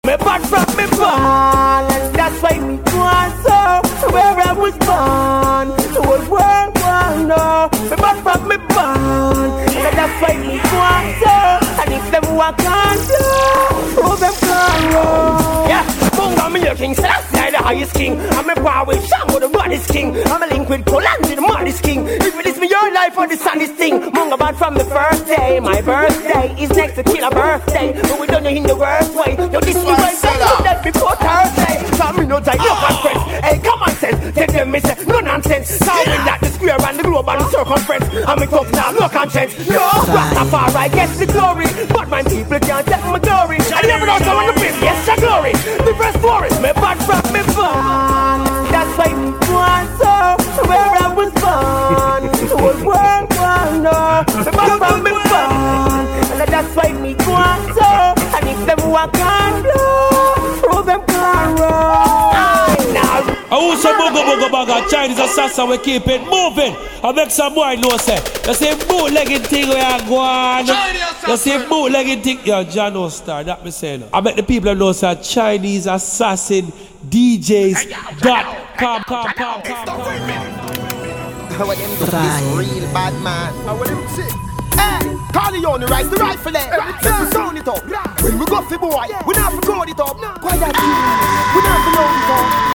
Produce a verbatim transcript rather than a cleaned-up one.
Me bad from me born, and that's why me want so. Where I was born, the whole world want know. Me bad from me born, and that's why me want so. And if them walk on do, oh them can roll. Yeah, Munga me your king, so that's not the highest king. I'm a power with Shango, the baddest king. I'm a link with Polanzi, the maddest king. If it is me your life or the saddest thing. Munga bad from the first day. My birthday is next to killer birthday, but we don't know in the worst way. Yo, this is right there, so that before Thursday. So me no die, no conference. Hey, come on, sense. Tell them me say, no nonsense. Sounding like the square and the globe and the circumference. I'm a talk now, no conscience. Yo, Rastafari gets the glory, but my people can't take my glory. I never know someone to bring, yes, the glory. The first story, me bad from me born. That's why me want so. Where I was born, the whole world want know. Me bad from me born, and that's why me want so. And if them walk on do, prove them can roll. I also bogo bogo baga Chinese assassin, we keep it moving. I make some boy know say, you see bootlegging thing we are going. You see bootlegging thing, yo, Jano Star, that me say no. I make the people know say Chinese assassin D Js dot com com com com. How them do this real bad man? How them say? Hey, Carleone rise the rifle there. Let me sound it up. When we go for boy, we not for gold it up. Quiet, we not for load it up.